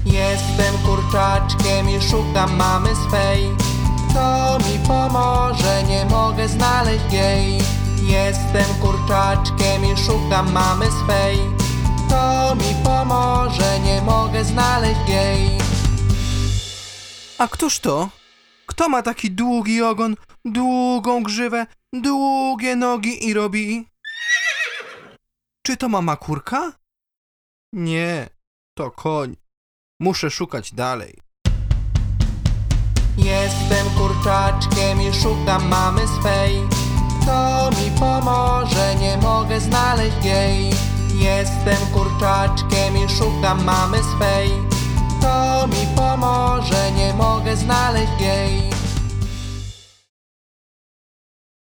Jestem kurczaczkiem i szukam mamy swej. Kto mi pomoże, nie mogę znaleźć jej. Jestem kurczaczkiem i szukam mamy swej. Kto mi pomoże, nie mogę znaleźć jej. A któż to? Kto ma taki długi ogon, długą grzywę, długie nogi i robi... Czy to mama kurka? Nie, to koń. Muszę szukać dalej. Jestem kurczaczkiem i szukam mamy swej. Kto mi pomoże, nie mogę znaleźć jej. Jestem kurczaczkiem i szukam mamy swej. Kto mi pomoże, nie mogę znaleźć jej.